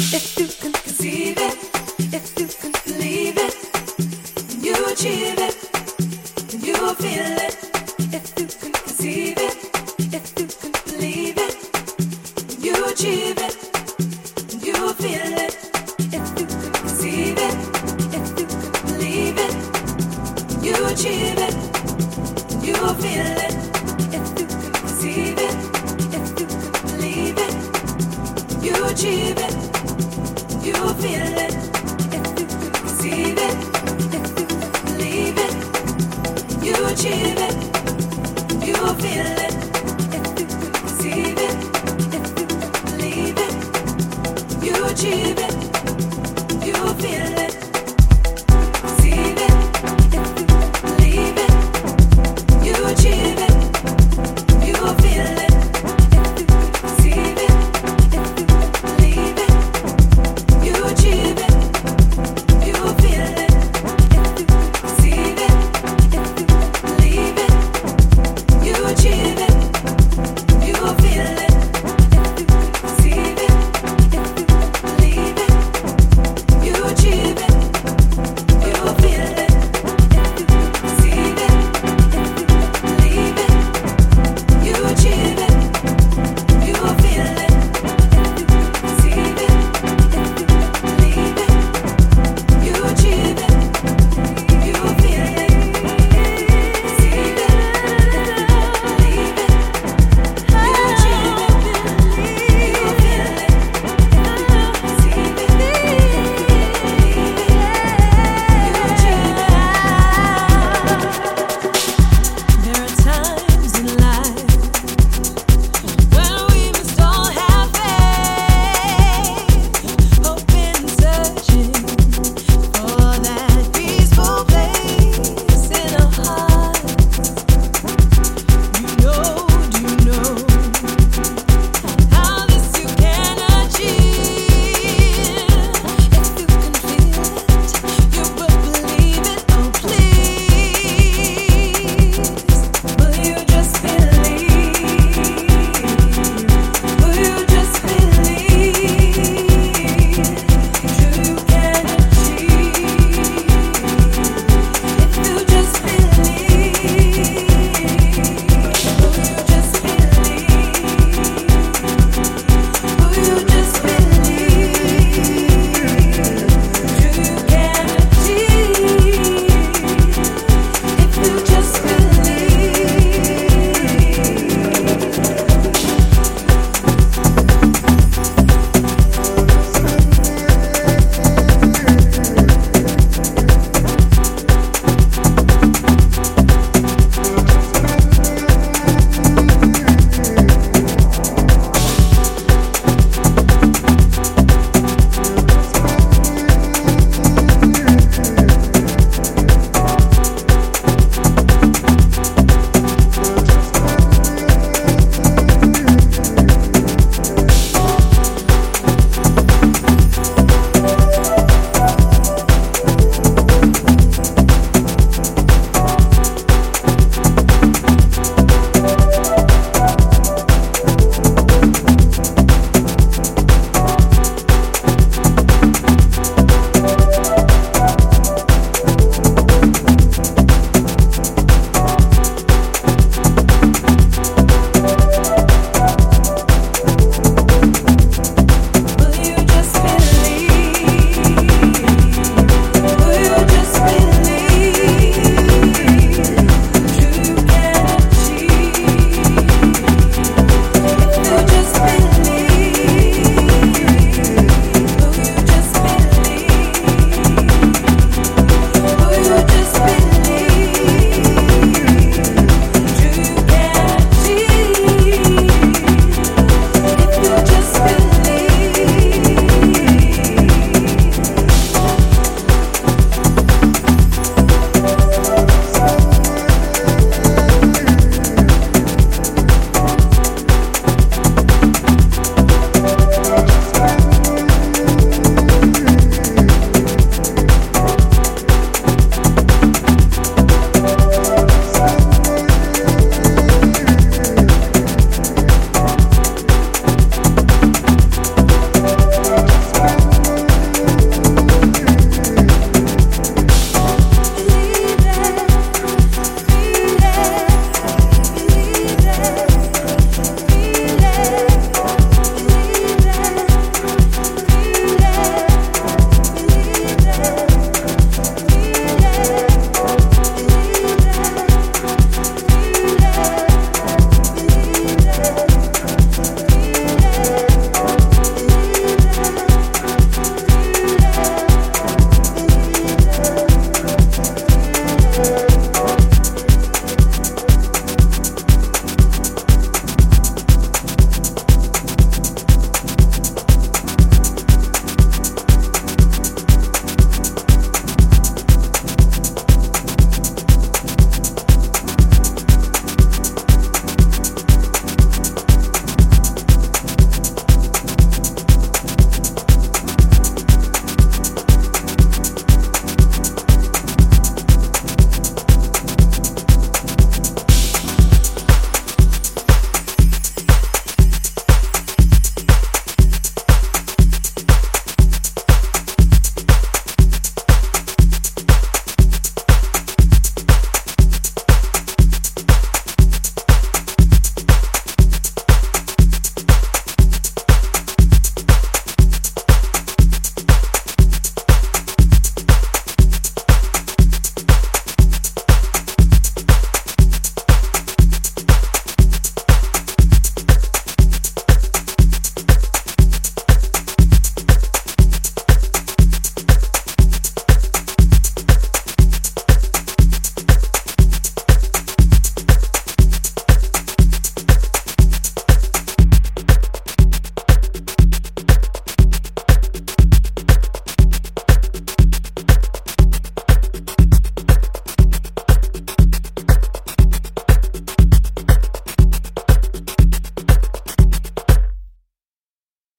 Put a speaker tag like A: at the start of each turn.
A: If you can conceive it, if you can believe it, then you achieve it, then you will feel it. If you can conceive it, if you can believe it, then you achieve it, then you will feel it. If you can conceive it, if you can believe it, then you achieve it, then you will feel it. If you can conceive it, if you can believe it, then you achieve it. You will feel it if you can conceive it, if you can believe it. You achieve it, you will feel it if you can conceive it, if you can believe it. You achieve it.